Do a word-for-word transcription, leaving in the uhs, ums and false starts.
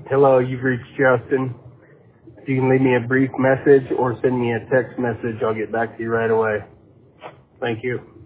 Hello, you've reached Justin. If you can leave me a brief message or send me a text message, I'll get back to you right away. Thank you.